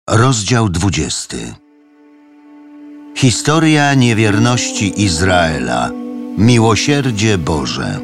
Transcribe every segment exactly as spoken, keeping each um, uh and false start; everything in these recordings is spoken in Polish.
Rozdział dwudziesty. Historia niewierności Izraela. Miłosierdzie Boże.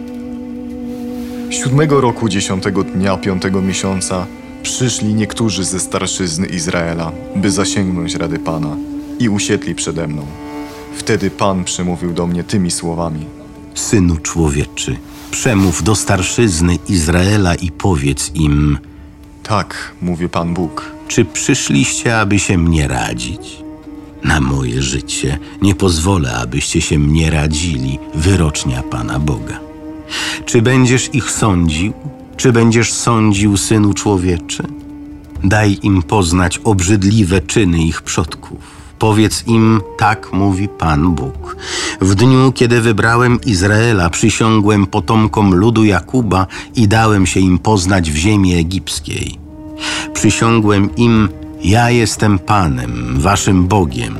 Siódmego roku dziesiątego dnia piątego miesiąca przyszli niektórzy ze starszyzny Izraela, by zasięgnąć rady Pana, i usiedli przede mną. Wtedy Pan przemówił do mnie tymi słowami: Synu człowieczy, przemów do starszyzny Izraela i powiedz im: Tak, mówi Pan Bóg. Czy przyszliście, aby się mnie radzić? Na moje życie nie pozwolę, abyście się mnie radzili, wyrocznia Pana Boga. Czy będziesz ich sądził? Czy będziesz sądził, synu człowieczy? Daj im poznać obrzydliwe czyny ich przodków. Powiedz im: tak mówi Pan Bóg. W dniu, kiedy wybrałem Izraela, przysiągłem potomkom ludu Jakuba i dałem się im poznać w ziemi egipskiej. Przysiągłem im: ja jestem Panem, waszym Bogiem.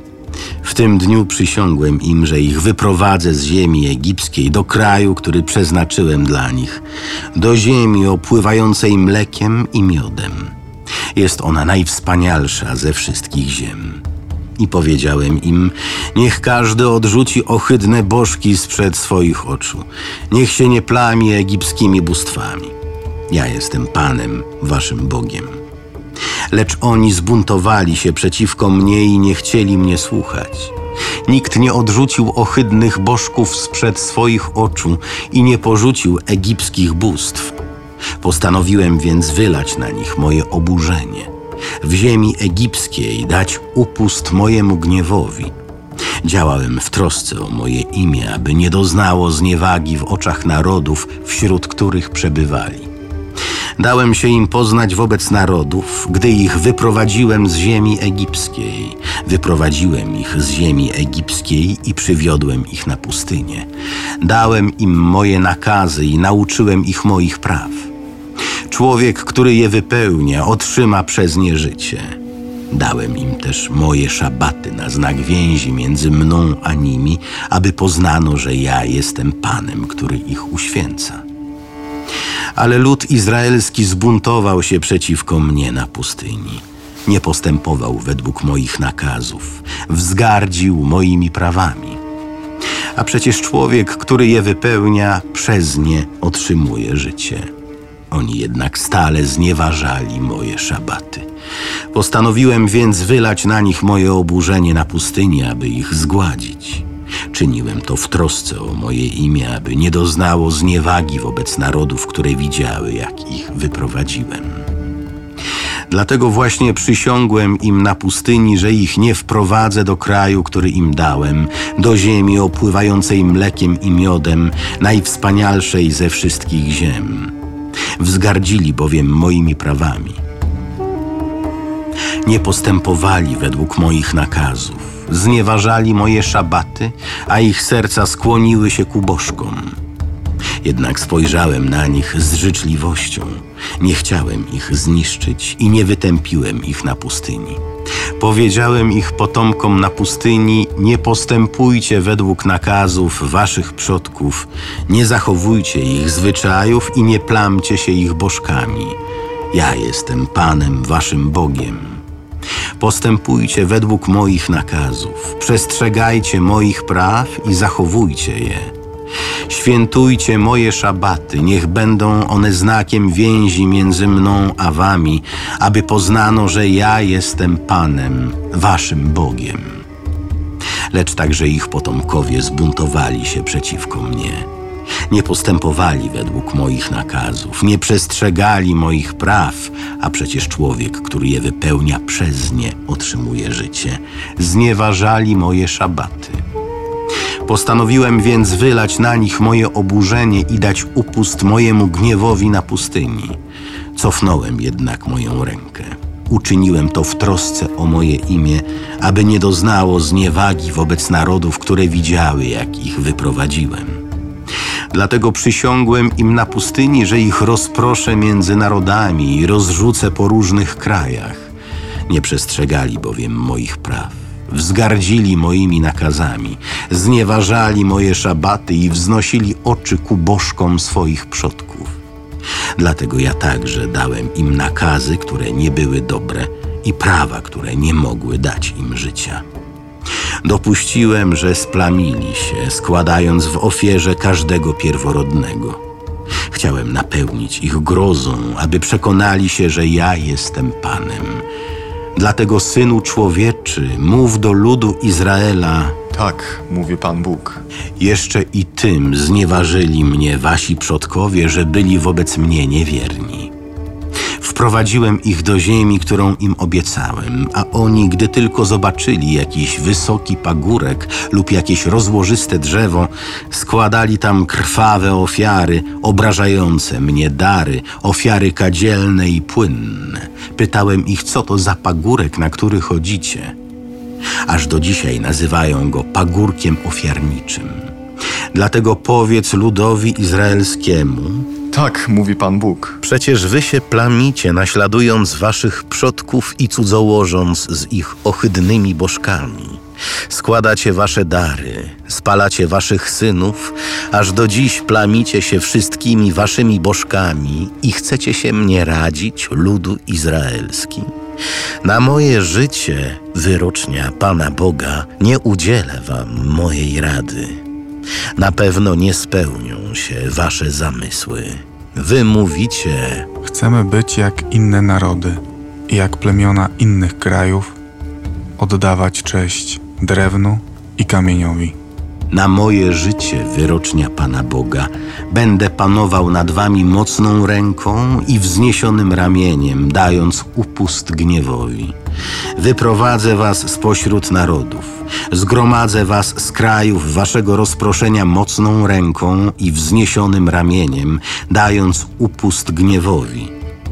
W tym dniu przysiągłem im, że ich wyprowadzę z ziemi egipskiej do kraju, który przeznaczyłem dla nich, do ziemi opływającej mlekiem i miodem. Jest ona najwspanialsza ze wszystkich ziem. I powiedziałem im: niech każdy odrzuci ohydne bożki sprzed swoich oczu. Niech się nie plami egipskimi bóstwami. Ja jestem Panem, waszym Bogiem. Lecz oni zbuntowali się przeciwko mnie i nie chcieli mnie słuchać. Nikt nie odrzucił ohydnych bożków sprzed swoich oczu i nie porzucił egipskich bóstw. Postanowiłem więc wylać na nich moje oburzenie, w ziemi egipskiej dać upust mojemu gniewowi. Działałem w trosce o moje imię, aby nie doznało zniewagi w oczach narodów, wśród których przebywali. Dałem się im poznać wobec narodów, gdy ich wyprowadziłem z ziemi egipskiej. Wyprowadziłem ich z ziemi egipskiej i przywiodłem ich na pustynię. Dałem im moje nakazy i nauczyłem ich moich praw. Człowiek, który je wypełnia, otrzyma przez nie życie. Dałem im też moje szabaty na znak więzi między mną a nimi, aby poznano, że ja jestem Panem, który ich uświęca. Ale lud izraelski zbuntował się przeciwko mnie na pustyni. Nie postępował według moich nakazów, wzgardził moimi prawami. A przecież człowiek, który je wypełnia, przez nie otrzymuje życie. Oni jednak stale znieważali moje szabaty. Postanowiłem więc wylać na nich moje oburzenie na pustyni, aby ich zgładzić. Czyniłem to w trosce o moje imię, aby nie doznało zniewagi wobec narodów, które widziały, jak ich wyprowadziłem. Dlatego właśnie przysiągłem im na pustyni, że ich nie wprowadzę do kraju, który im dałem, do ziemi opływającej mlekiem i miodem, najwspanialszej ze wszystkich ziem. Wzgardzili bowiem moimi prawami. Nie postępowali według moich nakazów. Znieważali moje szabaty, a ich serca skłoniły się ku bożkom. Jednak spojrzałem na nich z życzliwością. Nie chciałem ich zniszczyć i nie wytępiłem ich na pustyni. Powiedziałem ich potomkom na pustyni: nie postępujcie według nakazów waszych przodków, nie zachowujcie ich zwyczajów i nie plamcie się ich bożkami. Ja jestem Panem, waszym Bogiem. Postępujcie według moich nakazów, przestrzegajcie moich praw i zachowujcie je. Świętujcie moje szabaty, niech będą one znakiem więzi między mną a wami, aby poznano, że ja jestem Panem, waszym Bogiem. Lecz także ich potomkowie zbuntowali się przeciwko mnie. Nie postępowali według moich nakazów, nie przestrzegali moich praw, a przecież człowiek, który je wypełnia, przez nie otrzymuje życie. Znieważali moje szabaty. Postanowiłem więc wylać na nich moje oburzenie i dać upust mojemu gniewowi na pustyni. Cofnąłem jednak moją rękę. Uczyniłem to w trosce o moje imię, aby nie doznało zniewagi wobec narodów, które widziały, jak ich wyprowadziłem. Dlatego przysiągłem im na pustyni, że ich rozproszę między narodami i rozrzucę po różnych krajach. Nie przestrzegali bowiem moich praw. Wzgardzili moimi nakazami, znieważali moje szabaty i wznosili oczy ku bożkom swoich przodków. Dlatego ja także dałem im nakazy, które nie były dobre i prawa, które nie mogły dać im życia. Dopuściłem, że splamili się, składając w ofierze każdego pierworodnego. Chciałem napełnić ich grozą, aby przekonali się, że ja jestem Panem. Dlatego, Synu Człowieczy, mów do ludu Izraela: Tak, mówi Pan Bóg. jeszcze i tym znieważyli mnie wasi przodkowie, że byli wobec mnie niewierni. Wprowadziłem ich do ziemi, którą im obiecałem, a oni, gdy tylko zobaczyli jakiś wysoki pagórek lub jakieś rozłożyste drzewo, składali tam krwawe ofiary, obrażające mnie dary, ofiary kadzielne i płynne. Pytałem ich, co to za pagórek, na który chodzicie. Aż do dzisiaj nazywają go pagórkiem ofiarniczym. Dlatego powiedz ludowi izraelskiemu: Tak, mówi Pan Bóg. przecież wy się plamicie, naśladując waszych przodków i cudzołożąc z ich ohydnymi bożkami. Składacie wasze dary, spalacie waszych synów, aż do dziś plamicie się wszystkimi waszymi bożkami i chcecie się mnie radzić, ludu izraelski. Na moje życie, wyrocznia Pana Boga, nie udzielę wam mojej rady. Na pewno nie spełnią się wasze zamysły. Wy mówicie: Chcemy być jak inne narody i jak plemiona innych krajów, oddawać cześć drewnu i kamieniowi. na moje życie, wyrocznia Pana Boga, będę panował nad wami mocną ręką i wzniesionym ramieniem, dając upust gniewowi. Wyprowadzę was spośród narodów, zgromadzę was z krajów waszego rozproszenia mocną ręką i wzniesionym ramieniem, dając upust gniewowi.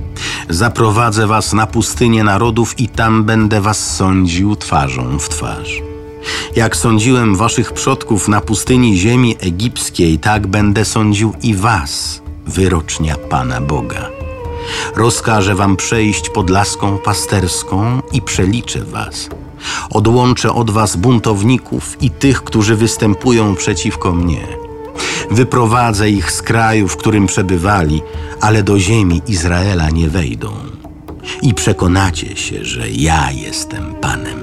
Zaprowadzę was na pustynię narodów i tam będę was sądził twarzą w twarz. Jak sądziłem waszych przodków na pustyni ziemi egipskiej, tak będę sądził i was, wyrocznia Pana Boga. Rozkażę wam przejść pod laską pasterską i przeliczę was. Odłączę od was buntowników i tych, którzy występują przeciwko mnie. Wyprowadzę ich z kraju, w którym przebywali, ale do ziemi Izraela nie wejdą. I przekonacie się, że ja jestem Panem.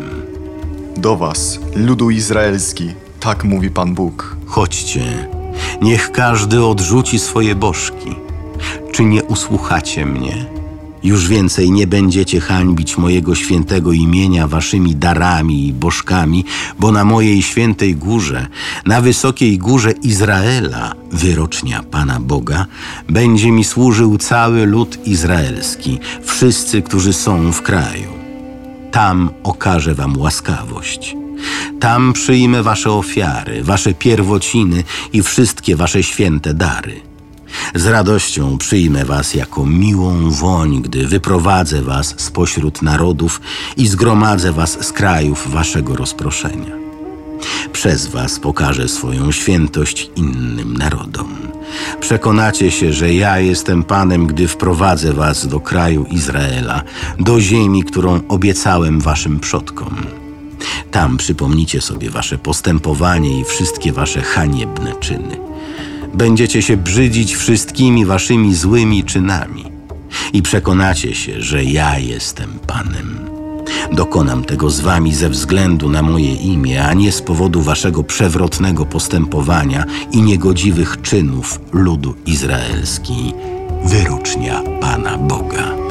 Do was, ludu izraelski, tak mówi Pan Bóg. Chodźcie, niech każdy odrzuci swoje bożki. Czy nie usłuchacie mnie? Już więcej nie będziecie hańbić mojego świętego imienia waszymi darami i bożkami, bo na mojej świętej górze, na wysokiej górze Izraela, wyrocznia Pana Boga, będzie mi służył cały lud izraelski, wszyscy, którzy są w kraju. Tam okażę wam łaskawość. Tam przyjmę wasze ofiary, wasze pierwociny i wszystkie wasze święte dary. Z radością przyjmę was jako miłą woń, gdy wyprowadzę was spośród narodów i zgromadzę was z krajów waszego rozproszenia. Przez was pokażę swoją świętość innym narodom. Przekonacie się, że ja jestem Panem, gdy wprowadzę was do kraju Izraela, do ziemi, którą obiecałem waszym przodkom. Tam przypomnicie sobie wasze postępowanie i wszystkie wasze haniebne czyny. Będziecie się brzydzić wszystkimi waszymi złymi czynami i przekonacie się, że ja jestem Panem. Dokonam tego z wami ze względu na moje imię, a nie z powodu waszego przewrotnego postępowania i niegodziwych czynów ludu izraelski, wyrocznia Pana Boga.